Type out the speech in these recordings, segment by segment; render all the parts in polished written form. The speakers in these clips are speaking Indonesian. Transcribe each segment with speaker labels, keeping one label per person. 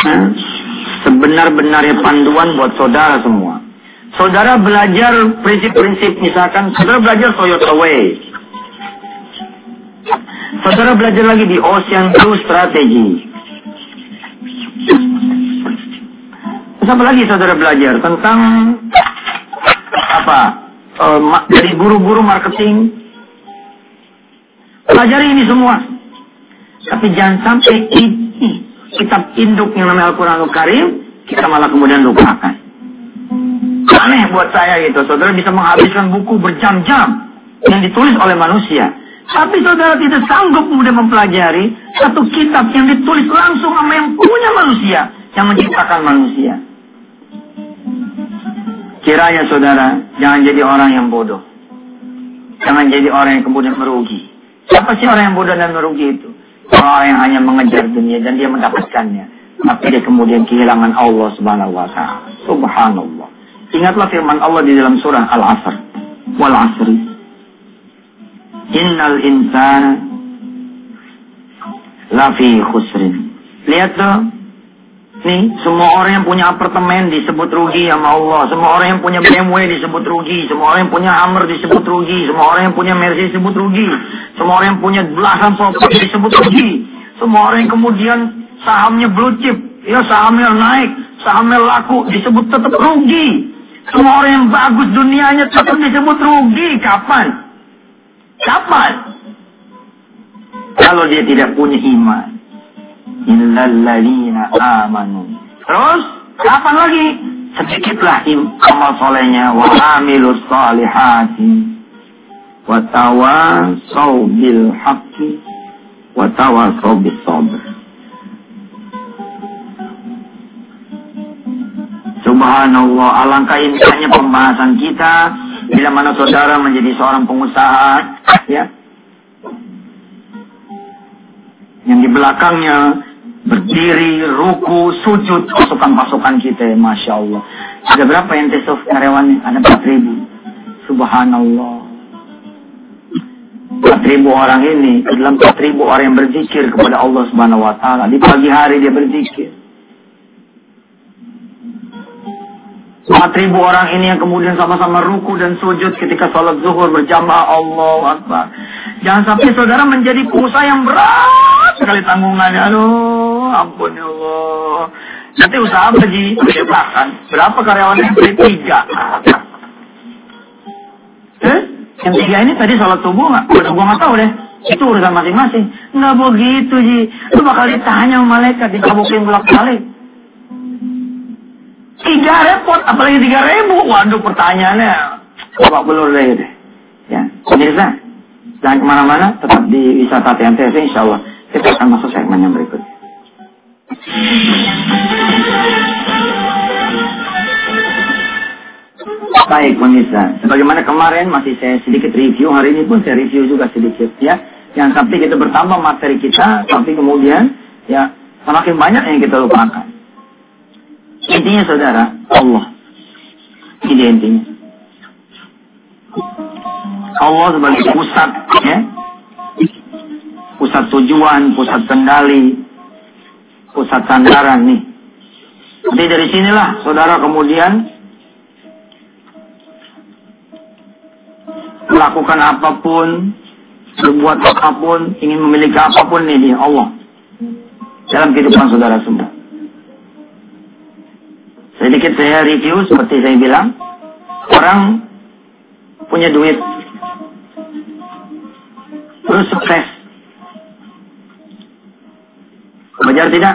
Speaker 1: sebenar-benarnya panduan buat saudara semua. Saudara belajar prinsip-prinsip, misalkan saudara belajar Toyota Way. Saudara belajar lagi di Ocean Blue Strategy. Terus apa lagi saudara belajar tentang apa? Dari guru-guru marketing. Pelajari ini semua. Tapi jangan sampai ini kitab induk yang namanya Al-Quranul Karim kita malah kemudian lupakan. Aneh buat saya gitu. Saudara bisa menghabiskan buku berjam-jam yang ditulis oleh manusia. Tapi saudara tidak sanggup kemudian mempelajari satu kitab yang ditulis langsung sama yang punya manusia, yang menciptakan manusia. Kiranya saudara, jangan jadi orang yang bodoh. Jangan jadi orang yang kemudian merugi. Siapa sih orang yang bodoh dan merugi itu? Orang yang hanya mengejar dunia dan dia mendapatkannya. Tapi dia kemudian kehilangan Allah subhanahu wa ta'ala. Subhanallah. Ingatlah firman Allah di dalam surah Al-Asr. Wal asri. Innal insana lafi khusrin. Lihat tuh. Nih, semua orang yang punya apartemen disebut rugi sama Allah. Semua orang yang punya BMW disebut rugi. Semua orang yang punya Hummer disebut rugi. Semua orang yang punya Mercedes disebut rugi. Semua orang yang punya belasan properti disebut rugi. Semua orang yang kemudian sahamnya blue chip, ya sahamnya naik, sahamnya laku, disebut tetap rugi. Semua orang yang bagus dunianya tetap disebut rugi. Kapan? Kapan? Kalau dia tidak punya iman. Illalladzina amanu. Terus, kapan lagi? Sedikitlah amal solehnya. Wa amilus salihati. Wa tawasaw bil haqqi. Wa tawasaw bis sabr. Subhanallah, alangkah indahnya pembahasan kita bila mana saudara menjadi seorang pengusaha, ya, yang di belakangnya berdiri, ruku, sujud pasukan-pasukan kita, Masya Allah. Ada berapa yang tesuf karyawannya? Ada 4.000. Subhanallah. 4.000 orang ini adalah 4.000 orang yang berzikir kepada Allah Subhanahu wa ta'ala. Di pagi hari dia berzikir. 4.000 orang ini yang kemudian sama-sama ruku dan sujud ketika sholat zuhur berjamaah. Allahu Akbar. Jangan sampai saudara menjadi pengusaha yang berat sekali tanggungannya. Aduh, ampun ya Allah. Nanti usaha apa Ji? Berapa karyawan yang beli? 3. Yang 3 ini tadi sholat subuh nggak? Udah gua nggak tahu deh. Itu urusan masing-masing. Nggak begitu Ji. Lu bakal ditanya sama malaikat, dikabukin bolak-balik. 3 repot, apalagi 3.000. Waduh, pertanyaannya babak belur deh. Ya, pemirsa, jangan kemana-mana, tetap di Wisata TNTV, insya Allah kita akan masuk segmen yang berikutnya. Baik pemirsa, sebagaimana kemarin masih saya sedikit review, hari ini pun saya review juga sedikit ya. Yang sampai kita bertambah materi kita, tapi kemudian ya semakin banyak yang kita lupakan. Intinya saudara, Allah. Ini intinya. Allah sebagai pusat, ya. Pusat tujuan, pusat kendali, pusat sandaran nih. Jadi dari sinilah saudara kemudian melakukan apapun, berbuat apapun, ingin memiliki apapun nih di Allah. Dalam kehidupan saudara semua. Sedikit saya review seperti saya bilang, orang punya duit, terus sukses, wajar tidak?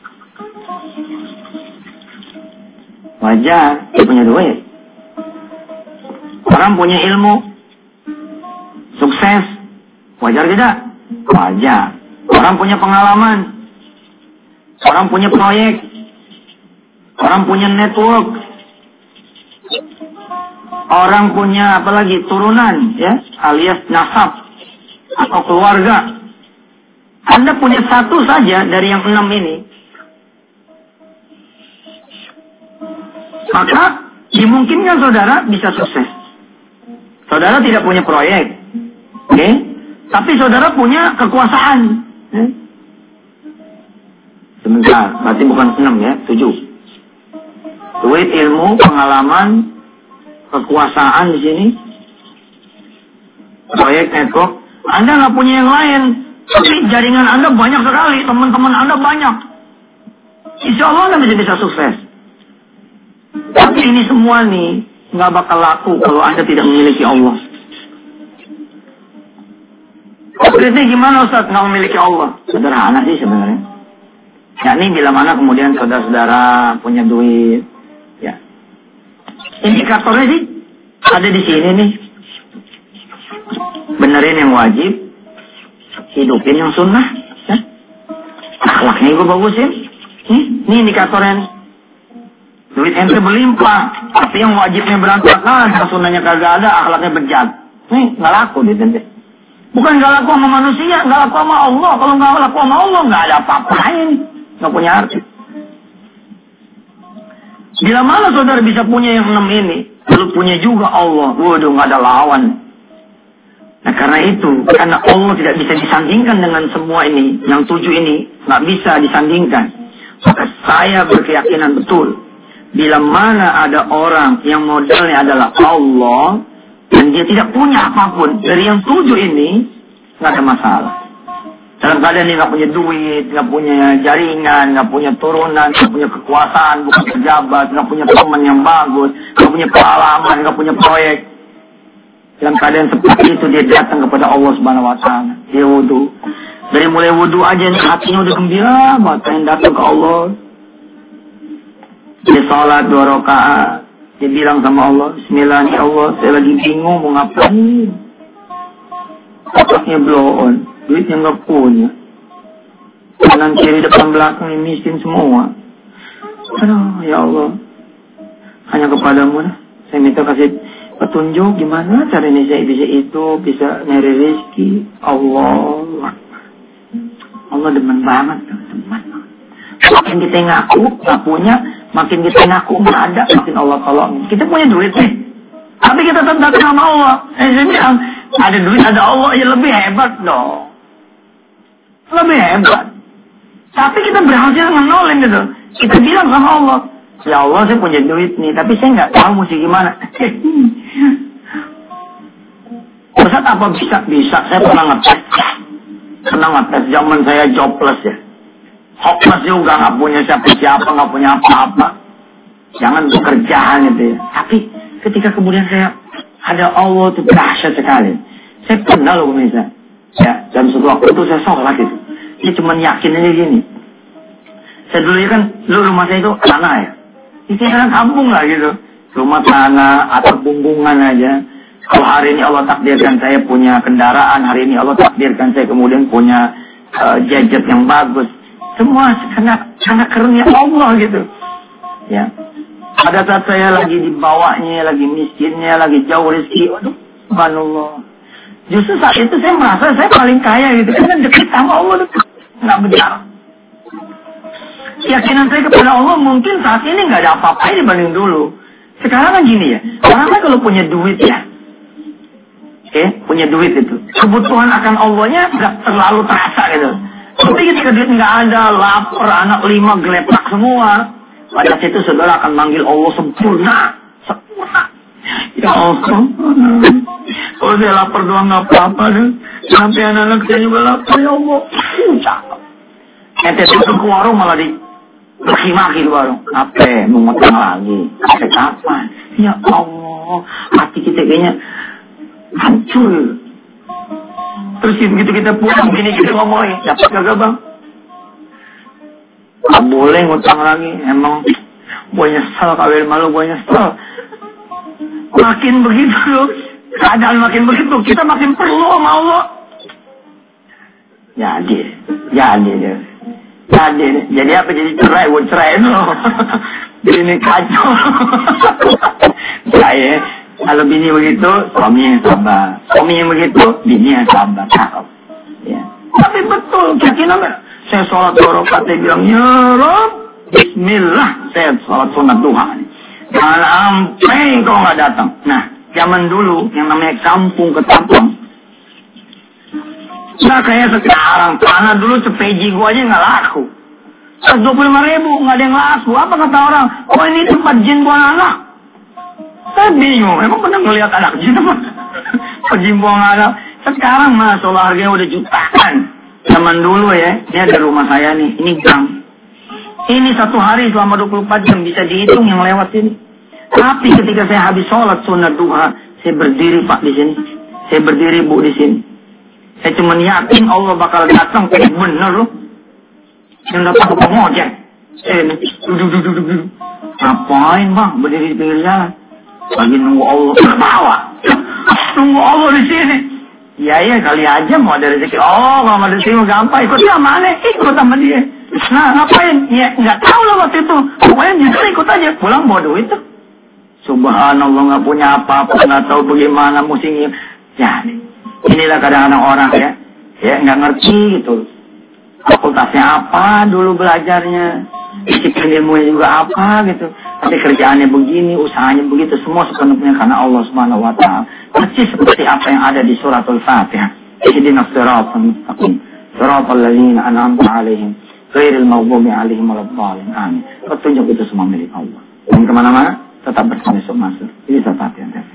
Speaker 1: Wajar, dia punya duit. Orang punya ilmu, sukses, wajar tidak? Wajar. Orang punya pengalaman, orang punya proyek, orang punya network, orang punya apalagi turunan, ya, alias nasab atau keluarga. Anda punya satu saja dari yang 6 ini, maka dimungkinkan saudara bisa sukses. Saudara tidak punya proyek, oke? Tapi saudara punya kekuasaan. Sebentar, berarti bukan 6 ya, 7. Duit, ilmu, pengalaman, kekuasaan di sini, proyek, network. Anda nggak punya yang lain, tapi jaringan Anda banyak sekali, teman-teman Anda banyak. Insya Allah Anda bisa sukses. Tapi ini semua nih nggak bakal laku kalau Anda tidak memiliki Allah. Konkretnya gimana Ustaz nggak memiliki Allah? Sederhana sih sebenarnya. Ya ini bila mana kemudian saudara-saudara punya duit, ya. Indikatornya sih ada di sini nih. Benerin yang wajib, hidupin yang sunnah, ya. Akhlaknya juga bagusin. Ini indikatornya. Duit ente berlimpah, tapi yang wajibnya berantakan, sunnahnya kagak ada, akhlaknya bejat. Nih nggak laku duit ente. Bukan nggak laku sama manusia, nggak laku sama Allah. Kalau nggak laku sama Allah, nggak ada apa-apanya nih. Nggak punya arti. Bila mana saudara bisa punya yang 6 ini, lalu punya juga Allah, waduh nggak ada lawan. Nah karena itu, karena Allah tidak bisa disandingkan dengan semua ini, yang 7 ini nggak bisa disandingkan. Maka saya berkeyakinan betul, bila mana ada orang yang modalnya adalah Allah, dan dia tidak punya apapun dari yang 7 ini, nggak ada masalah. Dalam keadaan dia nggak punya duit, nggak punya jaringan, nggak punya turunan, nggak punya kekuasaan, bukan pejabat, nggak punya teman yang bagus, nggak punya pengalaman, nggak punya proyek. Dalam keadaan seperti itu dia datang kepada Allah Subhanahu Wa Taala. Dia wudu. Dari mulai wudu aja nih hatinya udah gembira, pengen datang ke Allah. Dia sholat 2 rakaat. Dia bilang sama Allah, Bismillah ya Allah, saya lagi bingung mau ngapain. Otaknya blow on. Duitnya nggak punya. Kanan kiri depan belakang ini miskin semua. Aduh ya Allah, hanya kepadamu lah saya minta kasih petunjuk gimana caranya saya bisa itu, bisa nyari rezeki. Allah demen banget teman. Makin kita ngaku nggak punya, makin kita ngaku nggak ada, makin Allah tolong. Kita punya duit nih, tapi kita tetap sama Allah. Saya bilang ada duit ada Allah ya lebih hebat dong. Lebih hebat. Tapi kita berhasil ngenolin gitu. Kita bilang sama Allah, ya Allah saya punya duit nih, tapi saya nggak tahu mesti gimana. Ustaz apa bisa? Bisa. Saya pernah ngetes zaman saya jobless ya. Hopeless juga, nggak punya siapa-siapa, nggak punya apa-apa. Jangan pekerjaan gitu ya. Tapi ketika kemudian saya ada Allah itu dahsyat sekali. Saya pernah loh pemirsa. Ya, dalam suatu waktu itu saya sholat gitu. Dia cuma yakin aja gini. Saya dulu kan, rumah saya itu tanah ya. Ini kayak kampung lah gitu. Rumah tanah atau bumbungan aja. Kalau hari ini Allah takdirkan saya punya kendaraan, hari ini Allah takdirkan saya kemudian punya gadget yang bagus. Semua karena karunia Allah gitu. Ya. Pada saat saya lagi di bawahnya, lagi miskinnya, lagi jauh rezeki, waduh, subhanallah. Justru saat itu saya merasa saya paling kaya gitu. Karena dekat sama Allah, nggak benar. Keyakinan saya kepada Allah mungkin saat ini nggak ada apa-apa dibanding dulu. Sekarang kan gini ya, orang kan kalau punya duit ya, punya duit itu, kebutuhan akan Allahnya nggak terlalu terasa gitu. Tapi ketika duit nggak ada, lapar, anak 5 gelepak semua, pada situ saudara akan manggil Allah sempurna. Ya Allah, kalau saya lapar doang nggak apa-apa deh. Sampai anak-anak saya juga lapar ya Allah. Cakep. Ente tuh ke warung malah maki-maki di warung. Apa? Mau ngutang lagi? Sampai kapan? Ya Allah, hati kita kayaknya hancur. Terus begitu kita pulang, gini kita ngomongin, dapat kagak bang? Gak boleh ngutang lagi. Emang gue nyesel, kawin malu gue nyesel. Makin begitu, keadaan makin begitu, kita makin perlu sama Allah. Jadi apa? Jadi cerai, gue cerai loh. Jadi ini kacau. Ya, kalau bini begitu, suami yang sabar. Suami yang begitu, bini yang sabar. Cakep. Ya. Tapi betul, keyakinan saya sholat 2 rakaat, dia bilang, ya Rob, Bismillah, saya sholat sunat duha. Jangan sampai kau nggak datang. Nah, zaman dulu yang namanya kampung ketapang. Nah, kayak sekarang tanah dulu sepeji gua aja nggak laku. 125.000, nggak ada yang laku. Apa kata orang? Oh ini tempat jin buang anak. Saya bingung, emang pernah ngelihat anak jin apa? Jin buang anak. Sekarang Mas, harganya udah jutaan. Zaman dulu ya, ini ada rumah saya nih, ini gang. Ini satu hari selama 24 jam bisa dihitung yang lewat ini. Tapi ketika saya habis sholat sunat duha, saya berdiri Pak di sini. Saya berdiri Bu di sini. Saya cuma yakin Allah bakal datang, kayak bener loh. Yang datang ke pengojek. Duduk. Ngapain Bang, berdiri di pinggir jalan? Lagi nunggu Allah terbawa. Nunggu Allah di sini. Iya kali aja mau ada rezeki. Oh kalau ada rezeki gampang, ikut dia mana? Ikut sama dia. Nah ngapain? Ya nggak tahu lah waktu itu. Pokoknya justru ikut aja. Pulang bawa duit tuh. Subhanallah nggak punya apa-apa, nggak tahu bagaimana musimnya. Ya inilah kadang-kadang orang ya nggak ngerti gitu. Fakultasnya apa dulu belajarnya, disiplin ilmunya juga apa gitu. Tapi kerjaannya begini, usahanya begitu, semua sepenuhnya karena Allah Subhanahu Wa Taala. Persis seperti apa yang ada di suratul Fatihah. Ihdinas siratal mustaqim, siratal ladzina an'amta 'alaihim, ghairil maghdubi 'alaihim waladdallin. Amin. Petunjuk itu semua milik Allah. Dan kemana-mana tetap bersama Masuk. Ini Fatihah TV.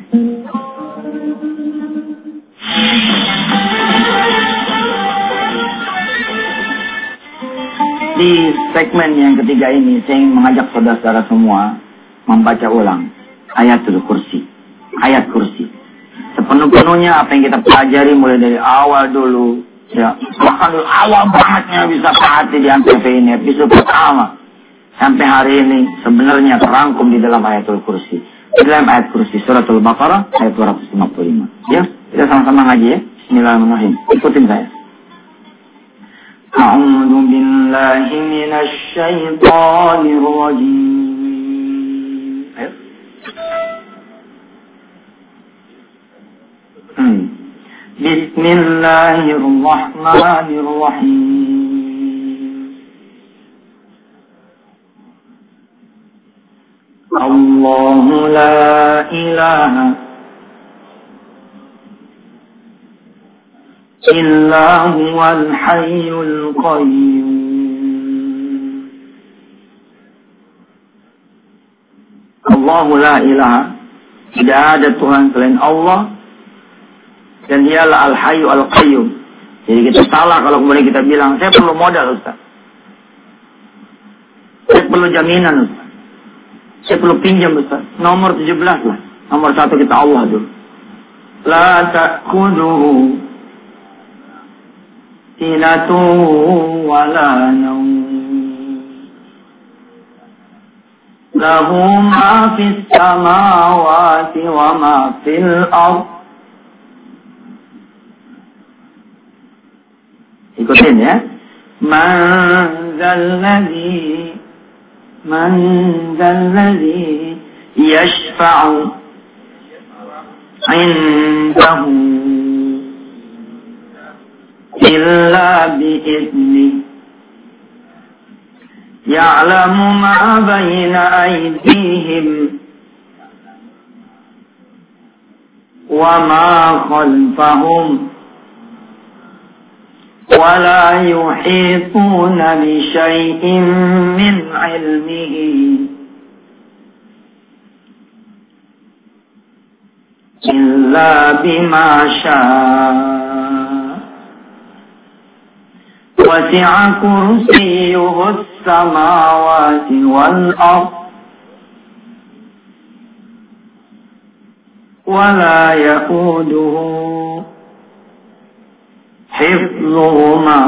Speaker 1: Di segmen yang ketiga ini, saya ingin mengajak saudara-saudara semua membaca ulang ayatul kursi. Ayat kursi. Sepenuh-penuhnya apa yang kita pelajari mulai dari awal dulu. Ya, bahkan dari awal bangetnya bisa perhati di Antv ini, episode pertama. Sampai hari ini sebenarnya terangkum di dalam ayatul kursi. Di dalam ayat kursi, suratul Baqarah, ayat 255. Ya, kita sama-sama ngaji ya. Bismillahirrahmanirrahim. Ikutin saya. أعوذ بالله من الشيطان الرجيم بسم الله الرحمن الرحيم الله لا إله إلا هو الحي القيوم الله لا إله, tidak ada Tuhan selain Allah, dan dialah Al-Hayyu Al-Qayyum. Jadi kita salah kalau kemudian kita bilang saya perlu modal Ustaz, saya perlu jaminan Ustaz, saya perlu pinjam Ustaz. Nomor 17 lah, nomor 1 kita Allah dulu. La ta'khudhuhu sinatu wala naum lahu ma fis samawati wa ma fil ardh. Ikutin ya. Man zalladhi yashfa'u indahu illa bi'izni ya'lamu ma bayna aydihim wa ma khalfahum wa la yuhituna bi syai'in min 'ilmihi illa bima syaa. وسع كرسيه السماوات والأرض ولا يؤوده حفظهما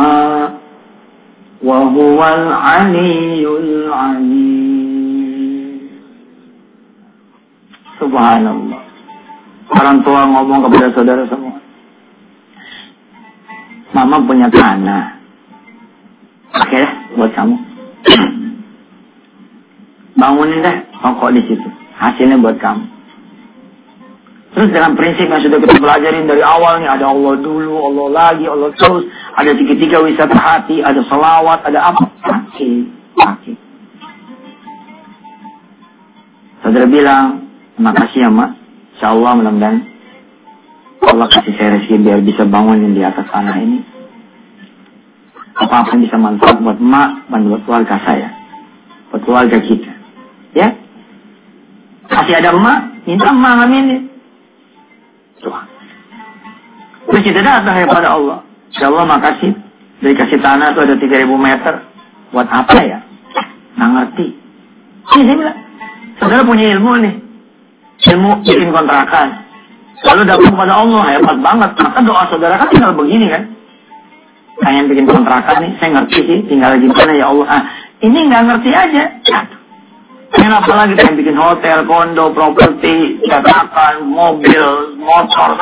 Speaker 1: وهو العلي العظيم. Subhanallah. Orang tua ngomong kepada saudara semua, Mama punya tanah. Oke, buat kamu. Bangunin deh pokok di situ. Hasilnya buat kamu. Terus dengan prinsip yang sudah kita pelajarin dari awal nih, ada Allah dulu, Allah lagi, Allah terus, ada tiga-tiga wisata hati, ada salawat, ada apa? Pakai. Saudara bilang, terima kasih ya Mak. Insyaallah mudah-mudahan Allah kasih saya rezeki biar bisa bangunin di atas tanah ini. Apa-apa yang bisa manfaat buat emak, buat keluarga saya, buat keluarga kita. Ya, masih ada emak, minta emak aminin. Doa. Terus kita datang kepada Allah. Ya Allah makasih, dari kasih tanah itu ada 3.000 meter. Buat apa ya? Nggak ngerti. Ini saya bilang, saudara punya ilmu nih. Ilmu bikin kontrakan. Lalu dapat kepada Allah, hebat banget. Maka doa saudara kan tinggal begini kan. Pengen bikin kontrakan nih, saya ngerti sih. Tinggal gimana ya Allah. Ah, ini nggak ngerti aja. Pengen apa lagi? Pengen bikin hotel, kondo, properti, cetakan, mobil, motor.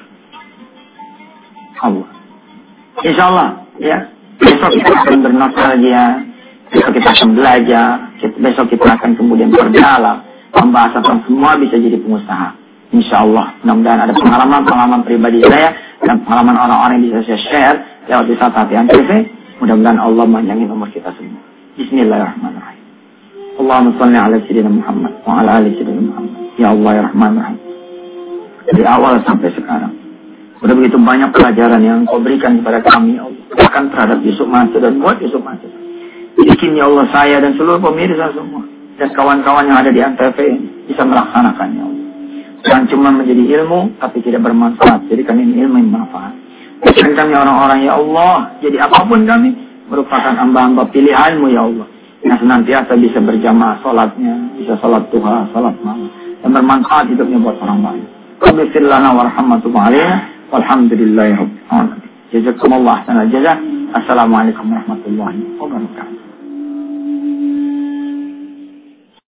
Speaker 1: Allah. Insya Allah, ya. Besok kita akan bernostalgia. Besok kita akan belajar. Besok kita akan kemudian berdalam. Membahas tentang semua bisa jadi pengusaha. Insya Allah. Mudah-mudahan ada pengalaman pribadi saya. Dan pengalaman orang-orang yang bisa saya share. Lewat Wisata Hati TV. Mudah-mudahan Allah memanjangin umur kita semua. Bismillahirrahmanirrahim. Allahumma salli ala Sayyidina Muhammad. Wa ala ali Sayyidina Muhammad. Ya Allah ya Rahman Rahim. Dari awal sampai sekarang. Sudah begitu banyak pelajaran yang kau berikan kepada kami, ya Allah. Bahkan terhadap Yusuf Mansur dan buat Yusuf Mansur. Bikin ya Allah saya dan seluruh pemirsa semua. Dan kawan-kawan yang ada di Antv bisa melaksanakannya, Allah. Jangan cuma menjadi ilmu, tapi tidak bermanfaat. Jadikan ini ilmu yang bermanfaat. Jadikan kami orang-orang, ya Allah. Jadi apapun kami, merupakan hamba-hamba pilihan-Mu, ya Allah. Yang senantiasa bisa berjamaah sholatnya, bisa sholat duha, sholat malam. Dan bermanfaat hidupnya buat orang lain. Rabbi fir lana warahmatullahi alaina. Walhamdulillahi rabbil alamin. Jazakumullah khairan jazaa. Assalamualaikum warahmatullahi wabarakatuh.